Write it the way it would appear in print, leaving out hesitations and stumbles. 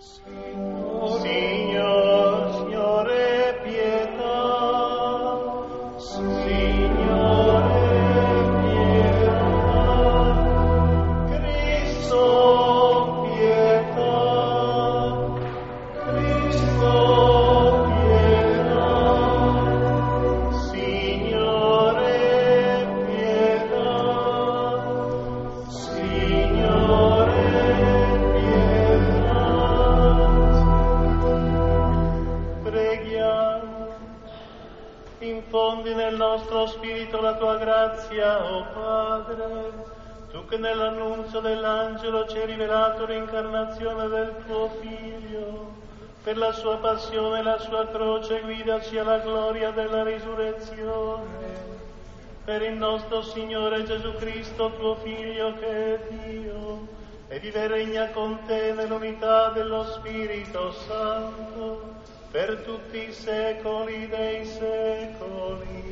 Signore, pietà. Signore, pietà. Cristo, pietà. Cristo, pietà. Signore, pietà. Signore, pietà. Preghiamo. Infondi nel nostro spirito la tua grazia, o Padre, tu che nell'annunzio dell'angelo ci hai rivelato l'incarnazione del tuo Figlio, per la sua passione e la sua croce guidaci alla gloria della risurrezione. Per il nostro Signore Gesù Cristo, tuo Figlio, che è Dio, e vive e regna con te nell'unità dello Spirito Santo, per tutti i secoli dei secoli.